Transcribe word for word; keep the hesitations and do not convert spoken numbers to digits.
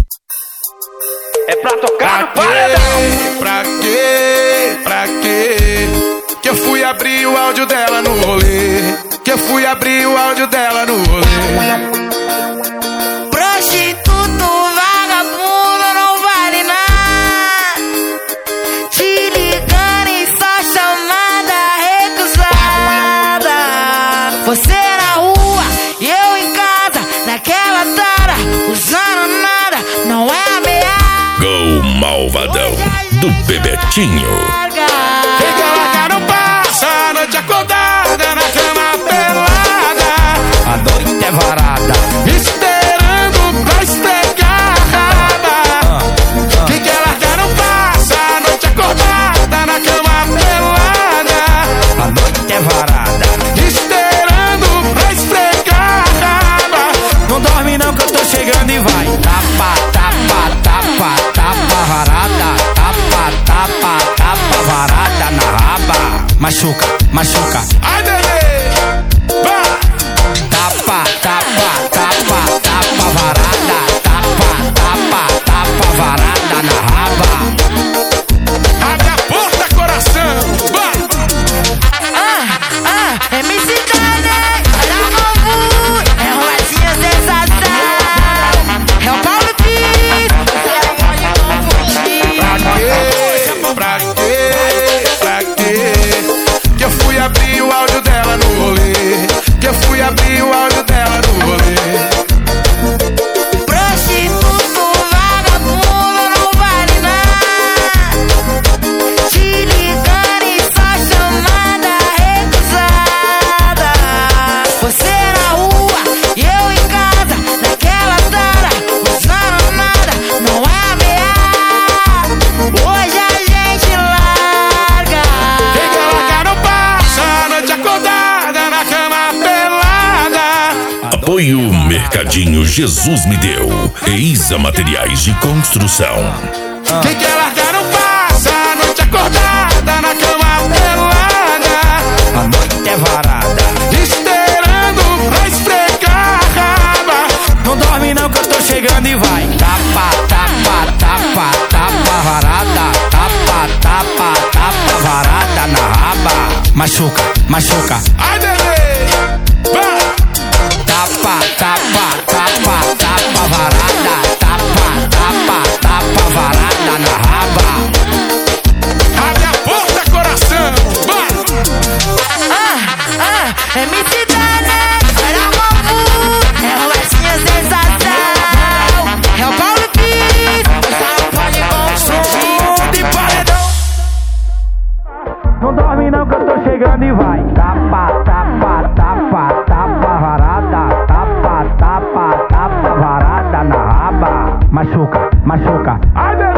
É pra tocar no paredão. Pra quê? Pra quê? Que eu fui abrir o áudio dela no rolê. Que eu fui abrir o áudio dela no rolê. Prostituto, vagabundo, não vale nada. Te ligando em só chamada recusada. Você na rua e eu em casa, naquela tara, usando nada, não é ameaça. Gol Malvadão do Bebetinho. Quem quer largar não passa a noite acordada na cama pelada. A noite é varada, esperando pra esfregar a raba. Quem quer largar não passa a noite acordada na cama pelada. a noite é varada. Esperando pra esfregar a raba. Não dorme não que eu tô chegando e vai. Tapa, tapa, tapa, tapa varada. Tapa, tapa, tapa varada na raba. Machuca, machuca. Ai, bebê, vai. Tapa, tapa, tapa, tapa varada. Tapa, tapa, tapa varada na raba. Abre a porta, coração, vai. Ah, ah, M C Dane, olha o novo, é um latinha sensação. É o Paulo Pires, você não pode confundir. Pra quê? Pra quê? Que eu fui abrir o áudio dela no rolê. Que eu fui abrir o áudio dela no rolê. Prostituto, vagabundo, não vale nada. Te ligando em só chamada recusada. Você na rua e eu em casa, naquela tara, usando nada, não é ameaça. Hoje a gente larga. Quem quer largar não passa a noite acordada na cama pelada. Apoio Mercadinho Jesus Me Deu e Isa Materiais de Construção. Quem quer largar não passa a noite acordada na cama pelada. A noite é varada. Esperando pra esfregar a raba. Não dorme não que eu tô chegando e vai. Tapa, tapa, tapa, tapa varada. Tapa, tapa, tapa varada na raba. Machuca, machuca. Ai, bebê, vai. Tapa, tapa, tapa, tapa varada. Tapa, tapa, tapa varada na raba. Abre a porta, coração, vai. Ah, ah, M C Dane, olha o novo, é um latinha sensação. É o Paulo Pires, você não pode confundir. De paredão. Não dorme não que eu tô chegando e vai. Tapa, tapa, tapa, tapa varada. Tapa, tapa, tapa varada na raba. Machuca, machuca. Ai, bebê.